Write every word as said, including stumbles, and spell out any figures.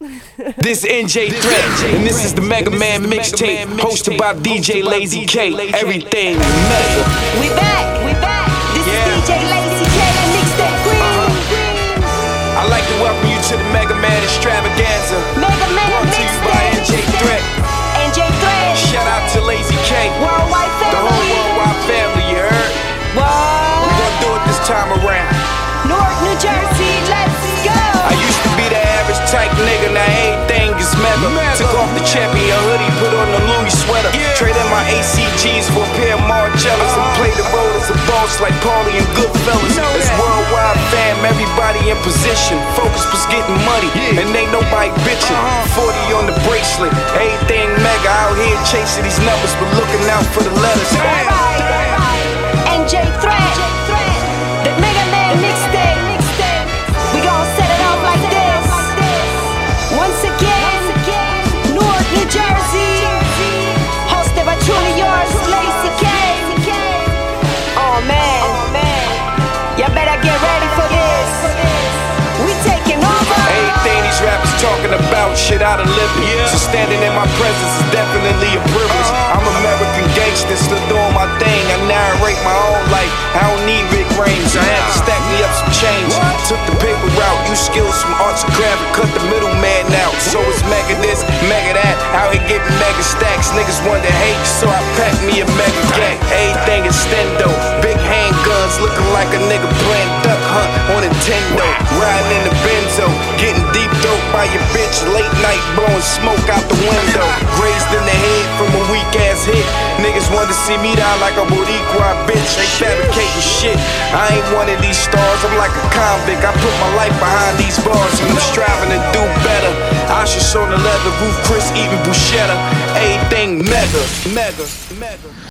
This is N J Threat, and this is the Mega Man mixtape, hosted by D J Lazy K. Everything mega. We back, we back. This Yeah. is D J Lazy K and Mixtape Queen. I'd like to welcome you to the Mega Man Extravaganza, Mega Man brought to you by N J Mixtape. Threat. N J Threat. Shout out to Lazy K, Worldwide the whole family. worldwide family, you heard? We What? gonna do it this time around. Newark, New Jersey, let's go. I used to be the average type nigga, now everything is mega. Took off the champion hoodie, put on the Louis sweater. Traded my A C Gs for a pair of Margellas and played the role as a boss like Paulie and Goodfellas. It's worldwide fam, everybody in position. Focus was getting money, and ain't nobody bitching. forty on the bracelet, everything mega. Out here chasing these numbers, but looking out for the letters. Alright, alright. N J Threat. The Mega Man Mixtape. We gon' set it off like this. Once again, Newark, New Jersey. Hosted by truly yours, Lazy K. Oh man, y'all better get ready for this. We taking over. Everything these rappers talking about, shit I done lived it. So standing in my presence is definitely a privilege. I'm American gangster, still doing my thing. I narrate my own life. I don't need Rick Raines. I had to stack me up some change. Took the paper route, use skills from arts and craft and cut the middleman out. So it's mega this, mega that. Out here getting mega stacks. Niggas want to hate, so I pack me a mega gang. Everything is stendo. Big handguns, looking like a nigga playing Duck Hunt on Nintendo. Riding in the Benzo, getting deep dope by your bitch. Late night blowing smoke out the window. Raised in the head from a weak ass hit. Niggas want to see me die like a Boricua bitch. They fabricating shit. I ain't one of these stars. I'm like a convict. I put my life behind these bars and I'm striving to do better. Ashes on the leather roof, Chris eating bruschetta. Everything mega, mega, mega.